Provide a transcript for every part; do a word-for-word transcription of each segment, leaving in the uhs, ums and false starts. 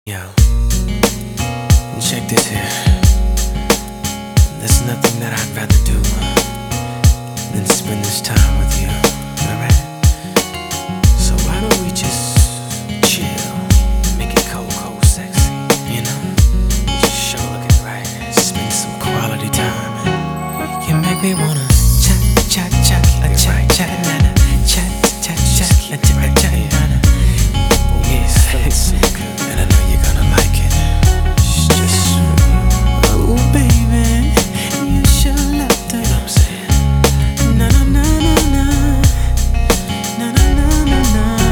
Yo, check this here. There's nothing that I'd rather do than spend this time with you, alright? So why don't we just chill and make it cold, cold sexy, you know? Just show looking right, spend some quality time. You make me wanna chat, chat, chat, a chat, chat, nana, chat, chat, chat, a chat, chat, nana. Yeah, it's so good. And I know you're gonna like it. It's just oh baby, you should love to. You know what I'm saying? Na na na na na, na na na na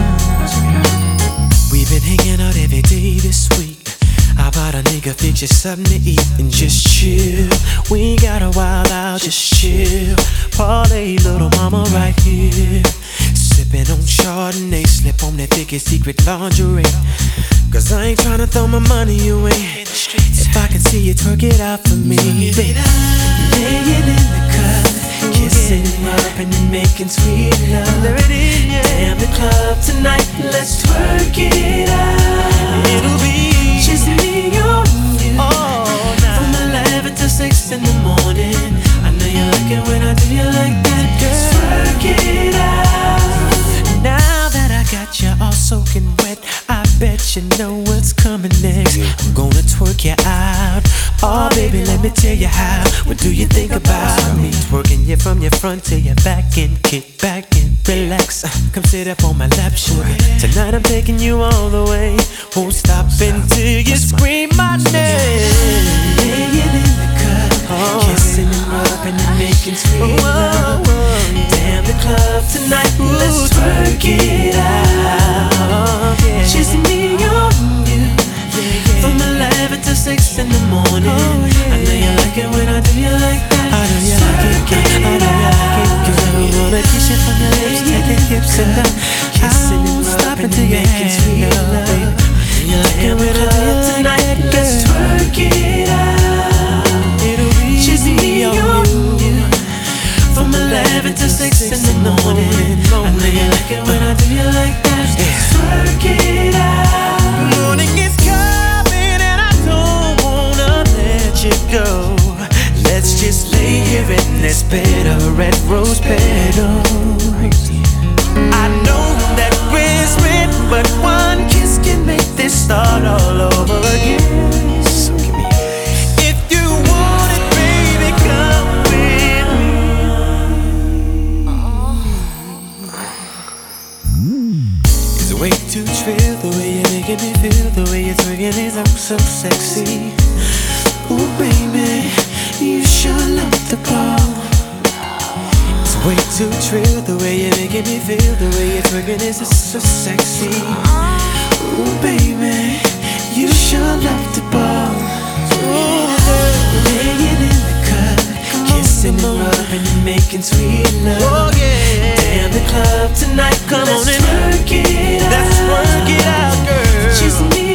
na. We've been hanging out every day this week. How about a nigga fix you something to eat and just chill? We ain't got a while out, just chill. Parlay, little mama right here. Sippin' on Chardonnay, slip on that thickest secret lingerie. Cause I ain't tryna throw my money away. If I can see you twerk it out for me, baby. Laying in the cut, kissing and rubbing and making sweet love. Damn the club tonight, let's twerk it out. It'll be just me on you from eleven to six in the morning. I know you like it when I do you like that, girl. Twerk it out. Now that I got you all soaking wet, I bet you know what's coming next. I'm gonna twerk you out. Oh baby, let me tell you how. What do you think about me? Twerking you from your front to your back and kick back and relax. Uh, Come sit up on my lap, sugar. Tonight I'm taking you all the way. Won't stop until you scream my name. Laying in the cut, kissing and rubbing and making sweet love. Damn the club tonight, let's twerk it out. Just me on you from eleven to six in the morning. I know you like it when I do you like that. I know you like it, girl. I know you like it, girl. I wanna kiss you from your lips to your hips and down. Kissing and rubbing and making sweet love. You like it when I do it tonight, let's twerk it out. It'll be just me on you from eleven to six in the morning. I know you like it when I do you like that. Twerk it out. Morning is coming and I don't wanna let you go. Let's just lay here in this bed of red rose petals. I know that we're split, but one kiss can make this start all over again. So give me if you want it, baby, come with me. It's way too trill, the way you're making me feel, the way you're twerking is oh so sexy. Ooh baby, you sure love the ball. It's way too trill, the way you're making me feel, the way you're twerking is so sexy. Ooh baby, you sure love the ball. Ooh girl, laying in the cut, kissing and rubbing and making sweet love. Oh yeah, damn the club tonight, come on and twerk it out. Let's work it out, girl. Just me